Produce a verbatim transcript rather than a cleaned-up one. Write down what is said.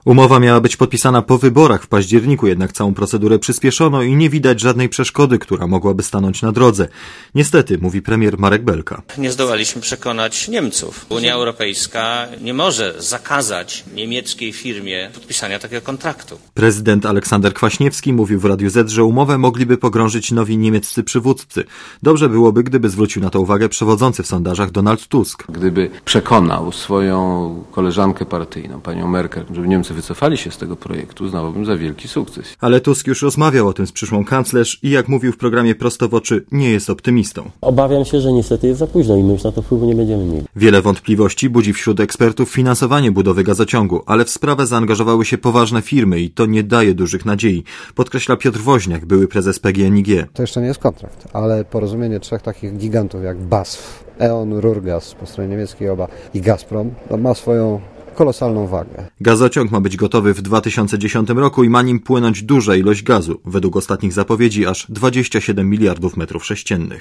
Umowa miała być podpisana po wyborach w październiku, jednak całą procedurę przyspieszono i nie widać żadnej przeszkody, która mogłaby stanąć na drodze. Niestety, mówi premier Marek Belka. Nie zdołaliśmy przekonać Niemców. Unia Europejska nie może zakazać niemieckiej firmie podpisania takiego kontraktu. Prezydent Aleksander Kwaśniewski mówił w Radiu Z, że umowę mogliby pogrążyć nowi niemieccy przywódcy. Dobrze byłoby, gdyby zwrócił na to uwagę przewodzący w sondażach Donald Tusk. Gdyby przekonał swoją koleżankę partyjną, panią Merkel, żeby Niemcy wycofali się z tego projektu, uznałbym za wielki sukces. Ale Tusk już rozmawiał o tym z przyszłą kanclerz i jak mówił w programie Prosto w oczy, nie jest optymistą. Obawiam się, że niestety jest za późno i my już na to wpływu nie będziemy mieli. Wiele wątpliwości budzi wśród ekspertów finansowanie budowy gazociągu, ale w sprawę zaangażowały się poważne firmy i to nie daje dużych nadziei, podkreśla Piotr Woźniak, były prezes P G N I G. To jeszcze nie jest kontrakt, ale porozumienie trzech takich gigantów jak B A S F, E.ON, Rurgas po stronie niemieckiej oba i Gazprom ma swoją kolosalną wagę. Gazociąg ma być gotowy w dwa tysiące dziesiątym roku i ma nim płynąć duża ilość gazu, według ostatnich zapowiedzi aż dwadzieścia siedem miliardów metrów sześciennych.